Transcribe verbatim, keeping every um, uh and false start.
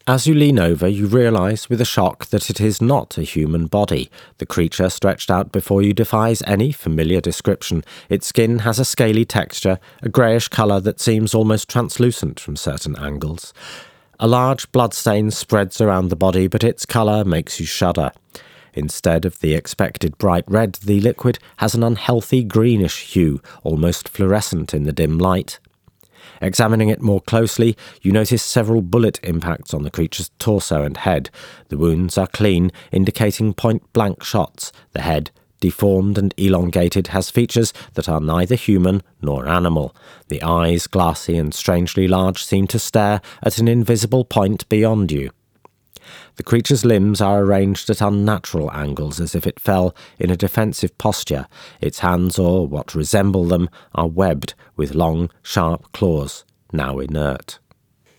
As you lean over, you realise with a shock that it is not a human body. The creature stretched out before you defies any familiar description. Its skin has a scaly texture, a greyish colour that seems almost translucent from certain angles. A large bloodstain spreads around the body, but its colour makes you shudder. Instead of the expected bright red, the liquid has an unhealthy greenish hue, almost fluorescent in the dim light. Examining it more closely, you notice several bullet impacts on the creature's torso and head. The wounds are clean, indicating point-blank shots. The head, deformed and elongated, has features that are neither human nor animal. The eyes, glassy and strangely large, seem to stare at an invisible point beyond you. The creature's limbs are arranged at unnatural angles, as if it fell in a defensive posture. Its hands, or what resemble them, are webbed with long, sharp claws, now inert.